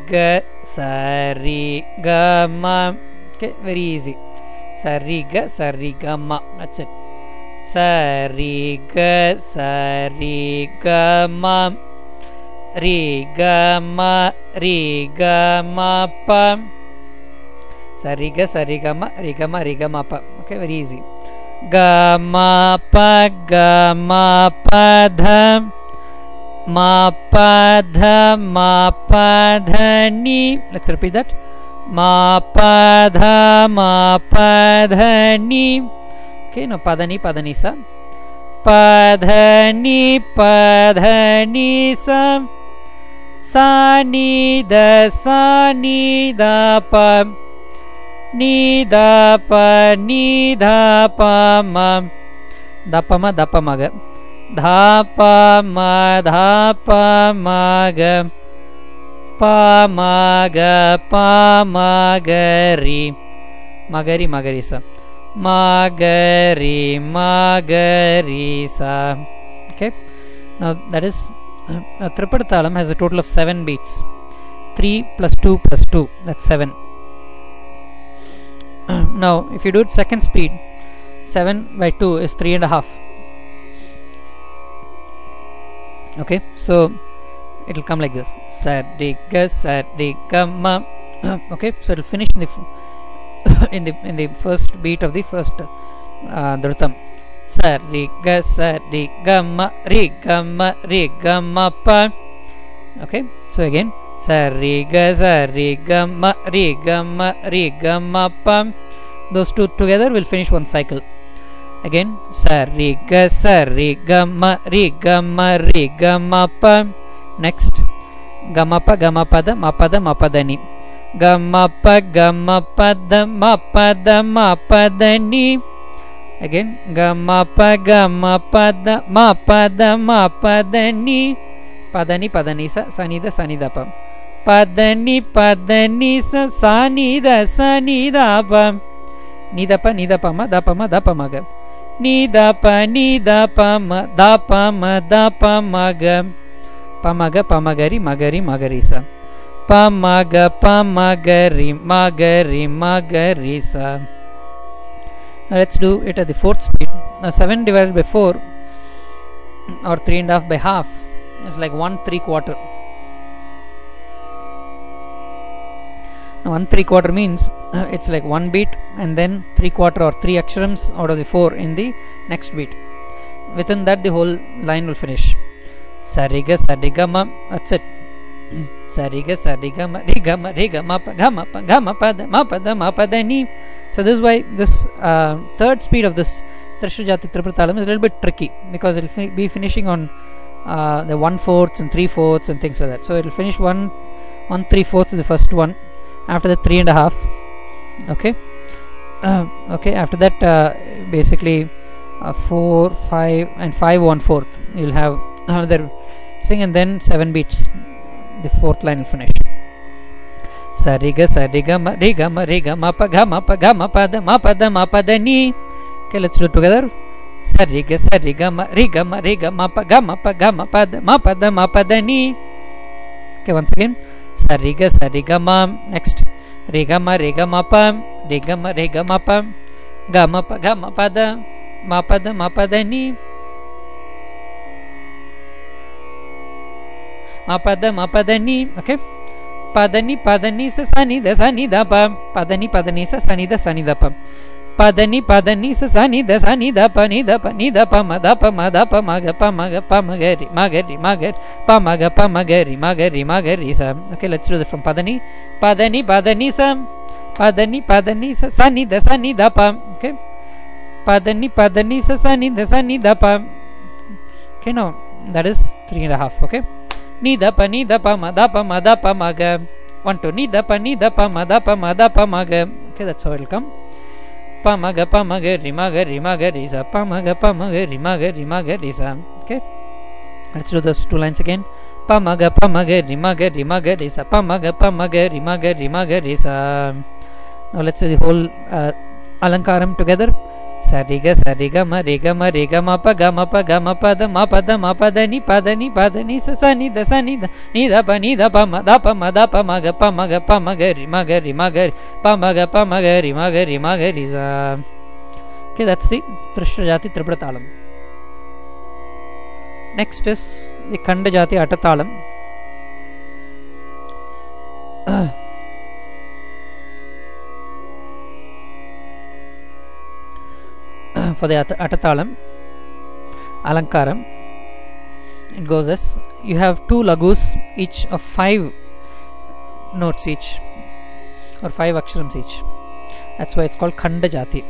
ga ma. Okay, very easy. Sari ga ma. That's it. Sari ga ma. Ri ga ma pa. Sari ga ma pa. Okay, very easy. Ga ma pa dha. Ma pa dha ni. Let's repeat that. Ma pa dha ni. Okay, now pa dha ni sa. Pa dha ni sa. Sa ni da pa. Ni da pa ma. Da pa ma ga. Dha pa ma ga. Pa ma ga ri. Magari sa. Magari sa. Okay, now that is Triputatalam has a total of 7 beats. 3 plus 2 plus 2, that's 7. Now if you do it second speed, 7 by 2 is 3.5. Okay, so it will come like this. Sariga ma. Okay, so it will finish in the first beat of the first dhrutam. Sariga ma pa. Okay, so again sariga ma pa. Those two together will finish one cycle. Again, sariga ma pa. Next, gama pada ma pada ni. Gama pada ma pada ni. Again, gama pada ma pada ni. Pada ni sa ni da pa. Pada ni sa ni da pa. Ni da pa ma da pa ma ga. Ni da pa ma da pa ma ga. Pamagari magari sa. Pamagari magari sa. Now let's do it at the fourth speed. Now 7 divided by 4 or 3.5 by half is like 1/3. Now 1/3 means it's like 1 beat and then 3/4 or 3 aksharams out of the 4 in the next beat. Within that the whole line will finish. Sariga ma. That's it. Sariga ma pa gama pada ma pada ni. So this is why this third speed of this Trishra Jati Triputatalam is a little bit tricky, because it will be finishing on the 1/4 and 3/4 and things like that. So it will finish 1/3 is the first one. After that 3.5. Okay. Okay. After that basically 4, 5 and 5 1/4. You'll have another sing, and then 7 beats. The fourth line will finish. Sariga ma pa gama pada ma pada ni. Okay, let's do it together. Sariga ma pa gama pada ma pada ni. Okay, once again. Sariga ma. Next, rega ma pa ga ma pada ma pada ni ma pada ni. Okay, padani sa ni da pa, padani sa ni da pa, padani sa ni da pa ni da pa ma da pa ma ga pa ma ga ri ma pa ma ga ri sa. Okay, let's do that from padani sa ni da pa. Okay, padani sa ni da pa. Okay, now that is 3.5. Okay, ni da pa ma ga 1 2 ni da pa ma ga. Okay, that's how it will come. Pa ma ga ri ri sa pa ma ga ri sa. Okay, let's do those 2 lines again. Pa ma ga ri sa pa ma ga ri sa. Now let's do the whole alankaram together. Sa ri ga ma pa da ma pada ni sa ni da ni da pa ma ga ri pa ma ga ri sa. Okay, that's the Trishra Jati Tripura Talam. Next is the Khanda Jati Atatalam. For the Atatalam Alankaram, it goes as you have 2 lagus each of 5 notes each, or 5 aksharams each. That's why it's called Khanda Jati.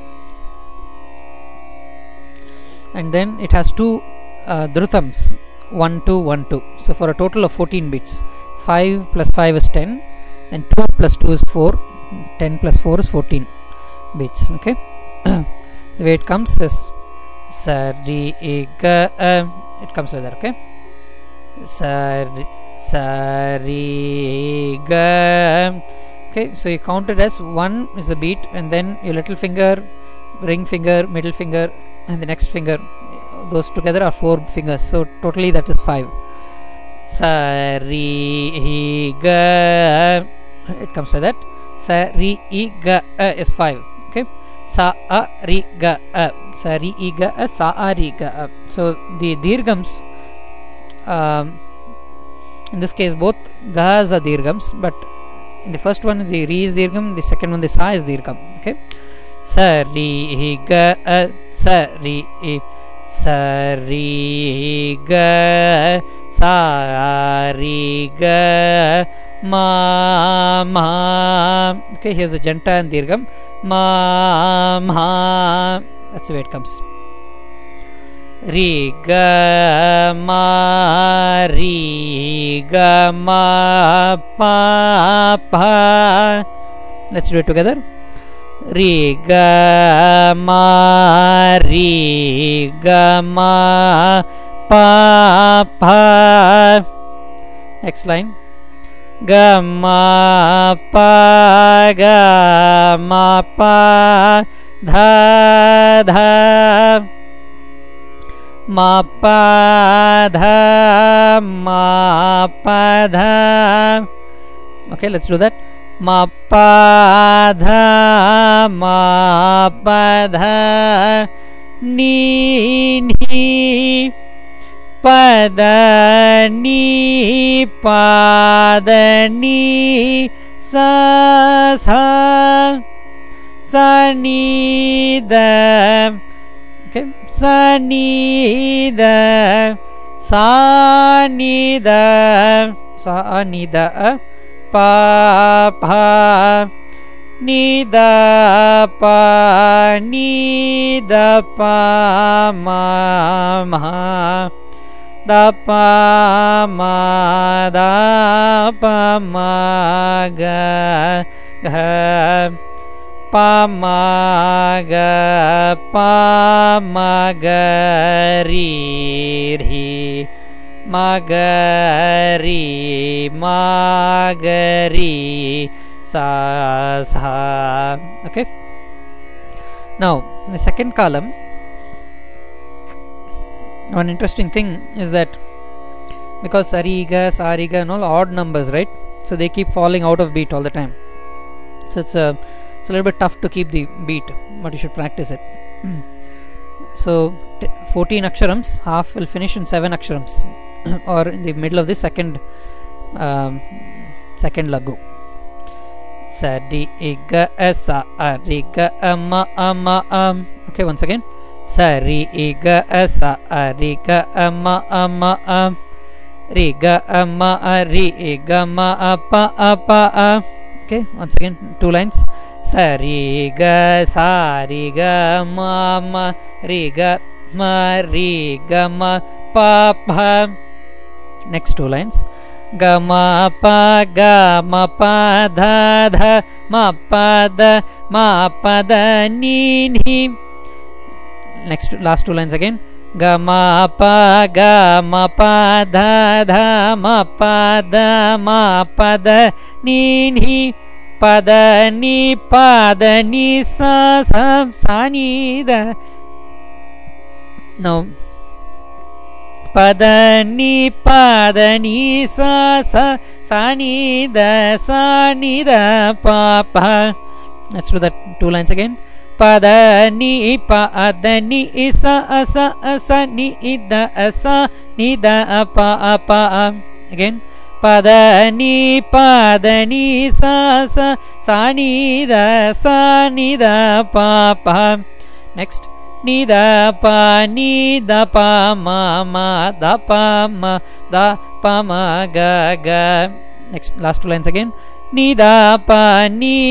And then it has 2 drutams, 1 2 1 2. So for a total of 14 beats. 5 plus 5 is 10, then 2 plus 2 is 4, 10 plus 4 is 14 beats. Okay. The way it comes is sa ri ga it comes like that. Okay, sa ri ga. Okay, so you count it as 1 is the beat, and then your little finger, ring finger, middle finger, and the next finger, those together are 4 fingers, so totally that is 5. Sa ri ga, it comes like that. Sa ri ga is 5. Okay, sa a ri ga a, sa ri ga a, sa a ri ga a. So the dirghams, in this case both gas are dirghams, but in the first one the ri is dirgham, the second one the sa is dirgham. Okay, sa ri ga a, sa ri ga, sa ri ga ma. Okay, here's the janta and dirgham. Ma, that's the way it comes. Ri ga ma pa. Let's do it together. Ri ga ma pa. Next line. Ga ma pa dha ma pa dha. Okay, let's do that. Ma pa dha ni pada ni sa ni da. Okay, sa ni da pa ni da pa ma da pa ma ga pa ma ga ri ma ga ri sa. Okay, now in the second column, one interesting thing is that because sariga, sariga and all odd numbers, right? So they keep falling out of beat all the time. So it's It's a little bit tough to keep the beat, but you should practice it. So 14 aksharams, half will finish in 7 aksharams or in the middle of the second lagu. Sa ri ga sa ri ga ma ma Okay, once again. Sa ri ga sa ri ga ma ma ri ga ma ri ga ma pa pa. Okay, once again, 2 lines. Sa ri ga sa ri ga ma ma ri ga ma pa pa. Next 2 lines. Ga ma pa dha ma pa da ni ni. Next last 2 lines again. Ga ma pa dha ma pa da ni ni pa da ni sa ni da. Now pada ni sa ni da pa pa. Let's do that 2 lines again. Pada ni sa ni da pa pa. Again. Pada ni sa ni da pa pa. Next. Ni da pa ma da pa ma ga ga. Next last 2 lines again. Ni da pa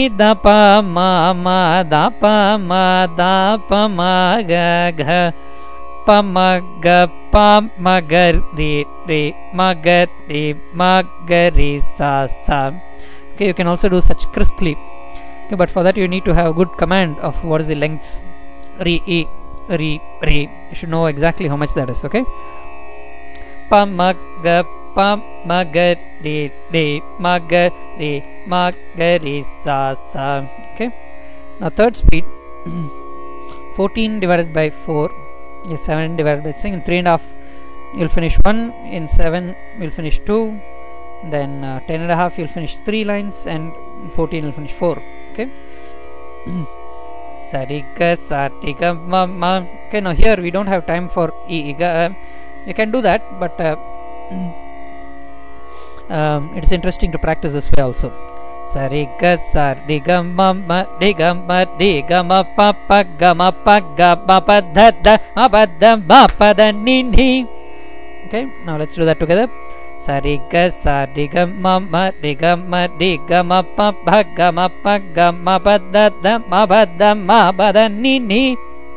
ma da pa ma ga ga pa ma ga ri ma ga ri sa sa. Okay, you can also do such crisply. Okay, but for that you need to have a good command of what is the lengths. Ri you should know exactly how much that is. Okay, pa ma ga ri ma ga ri sa sa. Okay, now third speed. 14 divided by 4 is 7 divided by 6. In 3.5 you'll finish 1. In 7 you'll finish 2. Then 10.5 you'll finish 3 lines, and 14 you'll finish 4. Okay. Sarika satika ma ma. Okay, now here we don't have time for iga. You can do that, but it is interesting to practice this way also. Sarika sarika ma ma diga ma pa pa ga ma pa da da ma pa da ni ni. Okay, now let's do that together. Sarika sarika ma ma diga ma pa pa ga ma pa da da ma pa da ni ni.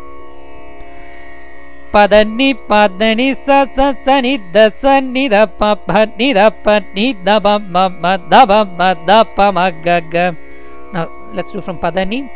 Padani sa ni da pa pa ni da ba ma da pa ma ga ga. Now let's do from padani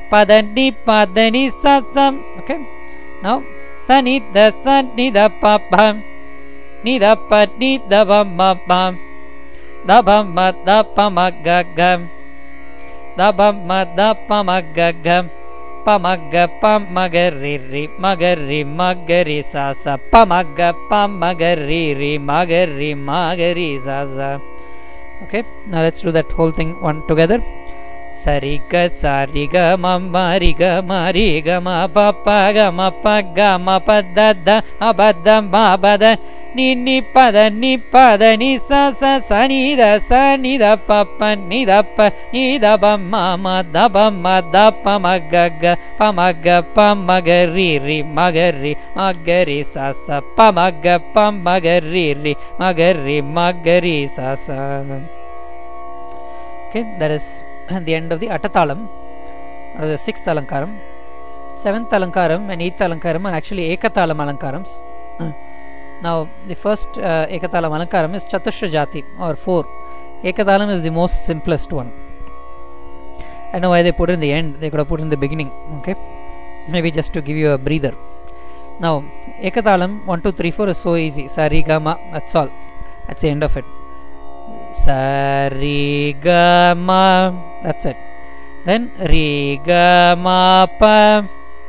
sa. Okay, now sa ni da pa pa ni da pa ni da ba ma da ba ma da pa ma ga ga da ba ma da pa ma ga ga pa ma ga ri ma ga ri sa sa pa ma ga ri ma ga ri sa sa. Okay, now let's do that whole thing one together. Sarika sariga ma ri ga ma pa pa ga ma pa da da ma ba da ni pa da ni sa ni da pa pa ni da ba ma da pa ma ga ga pa ma ga ri ma ga ri sa sa pa ma ga ri ma ga ri sa sa. Okay, that is the end of the Attathalam, or the 6th Alankaram. 7th Alankaram and 8th Alankaram are actually Ekathalam Alankarams. Now the first Ekathalam Alankaram is Chatushra Jati, or 4. Ekathalam is the most simplest one. I know why they put it in the end. They could have put it in the beginning. Okay, maybe just to give you a breather. Now Ekathalam 1, 2, 3, 4 is so easy. Sa ri ga ma, that's all. That's the end of it. Sa ri ga ma, that's it. Then ri ga ma pa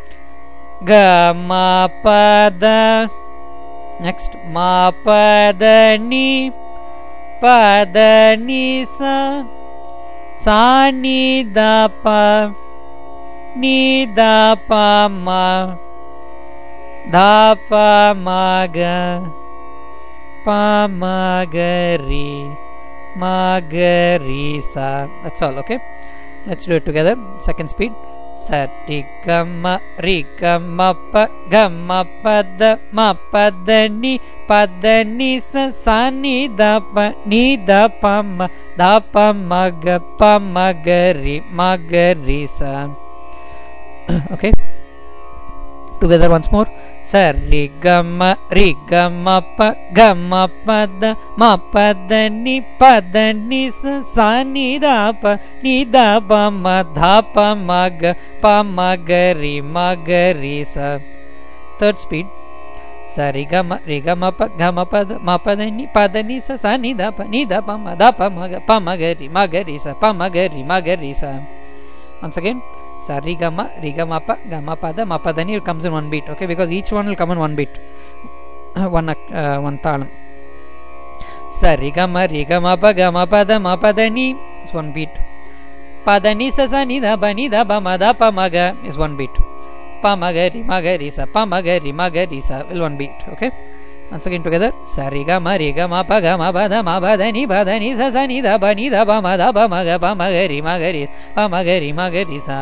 da. Next ma pa da ni sa ni da pa ni da pa ma da pa ma ga pa ma ga ri sa. That's all. Okay, let's do it together. Second speed. Sa ri ga ma pa ga ma pa da ni sa sa ni da pa ma ga ri sa. Okay, together once more. Sa ri ga ma pa ga ma pa da ni sa sa ni da pa ma ga ri sa. Third speed. Sa ri ga ma pa ga ma pa da ni sa sa ni da pa ma ga ri sa. Once again. Sa ri ga ma pa ga ma pa da ni comes in one beat. Okay, because each one will come in one beat, one talam. Sa ri ga ma pa ga ma pa da ni is one beat. Pa da ni sa ni da ba ma ga is one beat. Pa ma ga ri sa will one beat. Okay, once again together. Sa ri ga ma pa ga ma da ni sa ni da ba ma ga ri sa.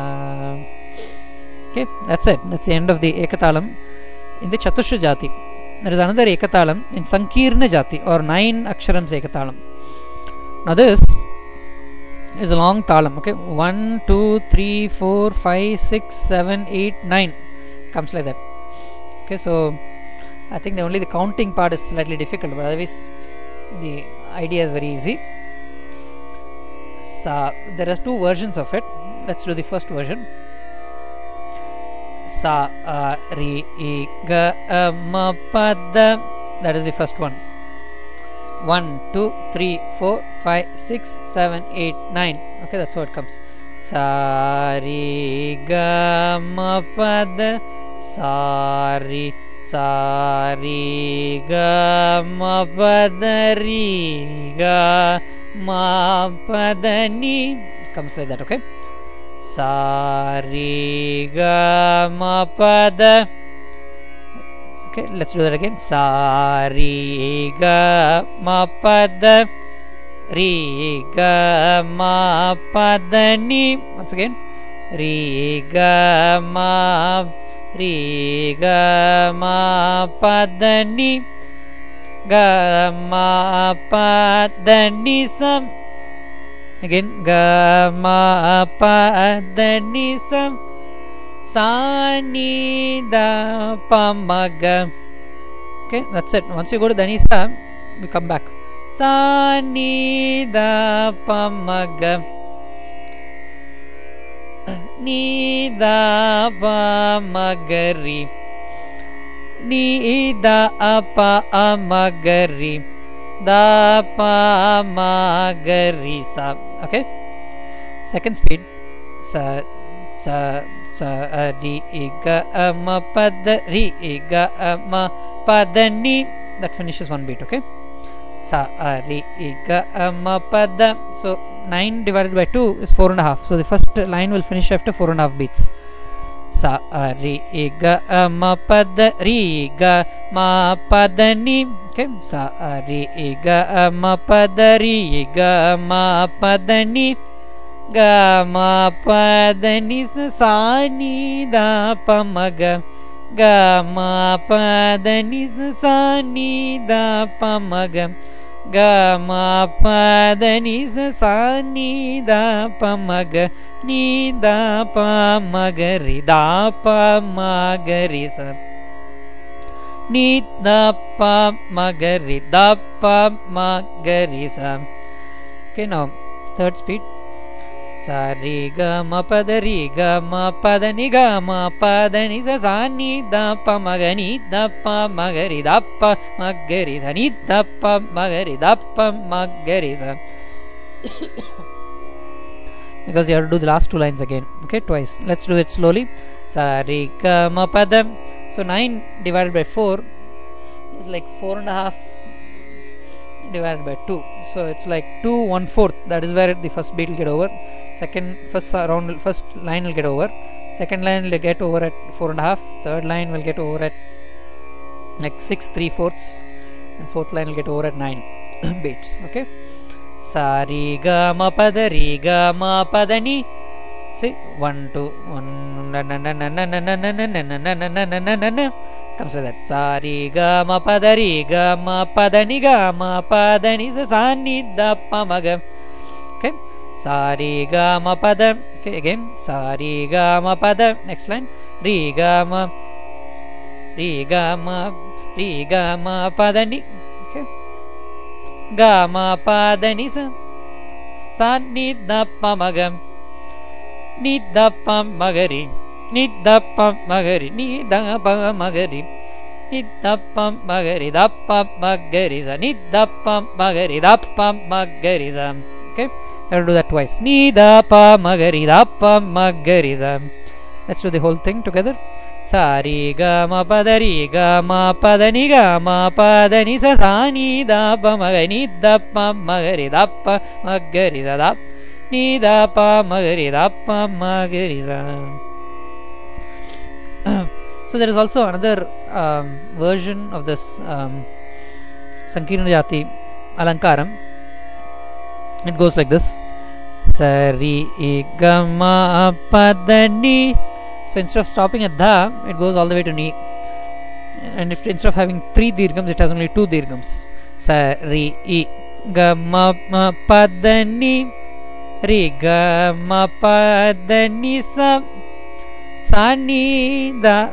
Okay, that's it. That's the end of the Ekatalam in the Chatushra Jati. There is another Ekatalam in Sankirna Jati, or 9 Aksharams Ekatalam. Now this is a long talam. Okay, 1, 2, 3, 4, 5, 6, 7, 8, 9 comes like that. Okay, so I think only the counting part is slightly difficult, but otherwise the idea is very easy. Sa, there are 2 versions of it. Let's do the first version. Sa ri ga ma pa da. That is the first one. 1, 2, 3, 4, 5, 6, 7, 8, 9. Okay, that's how it comes. Sa ri ga ma pa da. Sa ri ga ma pa da ri ga ma pa da ni. It comes like that. Okay. Sa ri ga ma pa da. Okay, let's do that again. Sa ri ga ma pa da ri ga ma pa da ni. Once again. Ri ga ma pa da ni ga ma pa da ni sa. Again, ga ma pa da ni sa sa ni da pa ma ga. Okay, that's it. Once you go to da ni sa, we come back. Sa ni da pa ma ga ni da pa ma ga ri ni da pa ma ga ri da pa ma ga ri sa. Okay, second speed. Sa ri ga ma pa da ri ga ma pa da ni. That finishes one beat. Okay, sa ri ga ma pa da. So 9 divided by 2 is 4.5. So the first line will finish after 4.5 beats. Sa ri ga ma pa da ri ga ma pa da ni. Okay, sa ri ga ma pa da ri ga ma pa da ni ga ma pa da ni sa ni da pa ma ga ga ma pa da ni sa ni da pa ma ga ga ma pa da ni sa ni da pa ma ga ni da pa ma ga ri da pa ma ga ri sa ni da pa ma ga ri da pa ma ga ri sa. Okay, now third speed. Sa ri ga ma pa da ri ga ma pa da ni ga ma pa da ni sa ni da pa ma ga ni da pa ma ga ri da pa ma ga ri sa ni da pa ma ga ri da pa ma ga ri sa. Because you have to do the last 2 lines again. Okay, twice. Let's do it slowly. Sa ri ga ma pa da. So 9 divided by 4 is like 4.5. divided by 2. So it's like 2 1/4. That is where the first beat will get over. First line will get over. Second line will get over at 4.5. Third line will get over at like 6 3/4, and fourth line will get over at 9 beats. Okay. Sa re ga ma pa da re ga ma pa da ni. See, 1 2 1 comes like that. Sa re ga ma pa da re ga ma pa da ni sa ni da pa ma ga. Okay. Sa re ga ma pa da. Okay, again. Sa re ga ma pa da. Next line. Re ga ma pa da ni. Okay. Ga ma pa da ni sa ni da pa ma ga. Ni da pa ma ga re. Ni da pa ma ga re. Ni da pa ma ga re. Ni da pa ma ga re. Da pa ma ga re sa. Ni da pa ma ga re. Da pa ma ga re sa. Okay. I will do that twice. Ni da pa ma ga re. Da pa ma ga re sa. Let's do the whole thing together. Sa re ga ma pa da re ga ma pa da ni sa sa ni da pa ma ga ni da pa ma ga re da pa ma ga re sa da ni da pa ma ga re da pa ma ga re sa. So there is also another version of this Sankirna Jati Alankaram. It goes like this. Sa re ga ma pa da ni. So instead of stopping at da, it goes all the way to ni. And if instead of having 3 dirghams, it has only 2 dirghams. Sa re ga ma pa da ni. Re ga ma pa da ni sa. Sa ni da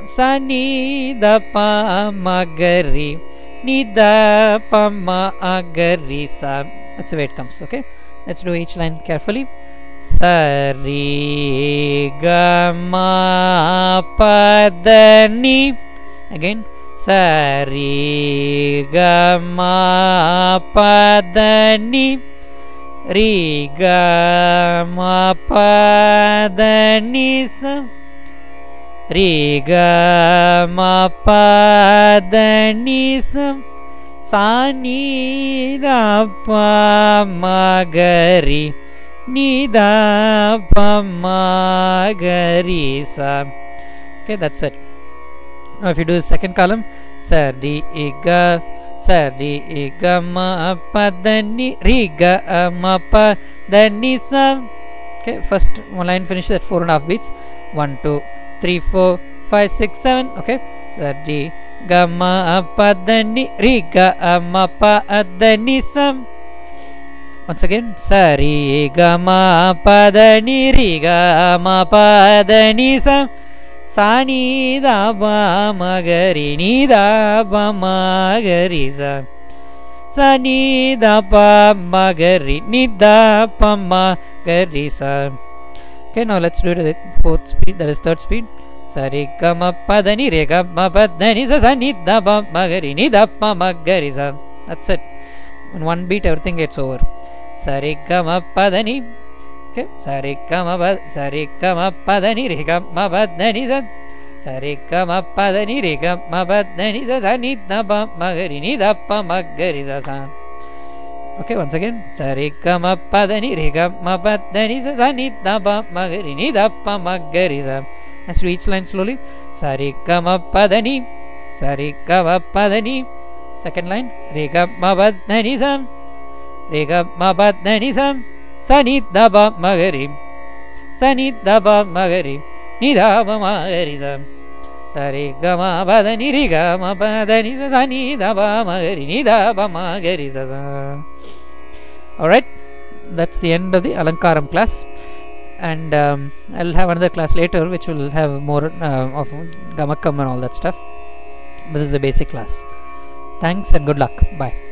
pa ma ga re. Ni da pa ma ga re sa. That's the way it comes. Okay. Let's do each line carefully. Sa re ga ma pa da ni. Again. Sa re ga ma pa da ni. Re ga ma pa da ni sa. Re ga ma pa da ni sa. Sa ni da pa ma ga re. Ni da pa ma ga re sa. Okay, that's it. Now if you do the second column, sa re ga ma pa da ni re ga ma pa da ni sa. Okay, first one line finishes at 4.5 beats. 1 2 3 4 5 6 7. Okay, sa re ga ma pa da ni re ga ma pa da ni sa. Once again, sa re ga ma pa da ni re ga ma pa da ni sa. Sa ni da pa ma ga re ni da pa ma ga re sa. Sa ni da pa ma ga re ni da pa ma ga re sa. Okay, now let's do it at the fourth speed, that is third speed. Sa re ga ma pa da ni re ga ma pa da ni sa. Sa ni da pa ma ga re ni da pa ma ga re sa. That's it. In one beat, everything gets over. Sa re ga ma pa da ni. Okay, sa re ga ma pa da ni re ga ma pa da ni sa. Sa re ga ma pa da ni re ga ma pa da ni sa. Sa ni da pa ma ga re ni da pa ma ga re sa. Okay, once again. Sa re ga ma pa da ni re ga ma pa da ni sa. Sa ni da pa ma ga re ni da pa ma ga re sa. Let's do each line slowly. Sa re ga ma pa da ni. Sa re ga ma pa da ni. Second line. Re ga ma pa da ni sa. Re ga ma pa da ni sa. Sa ni da pa ma ga re. Sa ni da pa ma ga re. Ni da pa ma ga re sa. Sa re ga ma pa da ni re ga ma pa da ni sa. Sa ni da pa ma ga re ni da pa ma ga re sa. Alright, that's the end of the Alankaram class. And I'll have another class later which will have more of Gamakam and all that stuff. This is the basic class. Thanks and good luck. Bye.